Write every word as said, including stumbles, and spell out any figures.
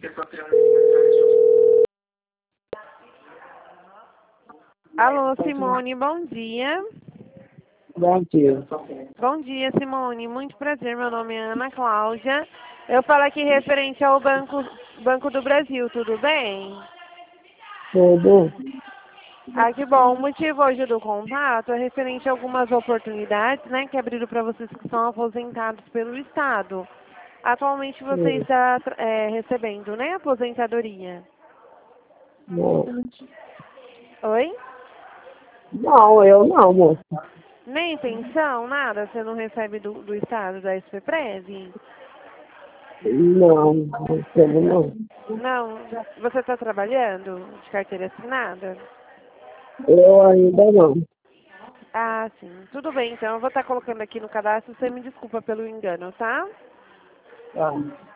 Alô, Simone, bom dia. Bom dia. Bom dia, Simone. Muito prazer. Meu nome é Ana Cláudia. Eu falo aqui referente ao Banco, Banco do Brasil, tudo bem? Tudo? Ah, que bom. O motivo hoje do contato é referente a algumas oportunidades, né, que abriram para vocês que são aposentados pelo Estado. Atualmente você Sim. está é, recebendo, né, aposentadoria? Não. Oi? Não, eu não, moça. Nem pensão, nada? Você não recebe do, do Estado, da SPPREV? Não, não quero não. Não. Você está trabalhando de carteira assinada? Eu ainda não. Ah, sim. Tudo bem, então eu vou estar colocando aqui no cadastro. Você me desculpa pelo engano, tá? Tá.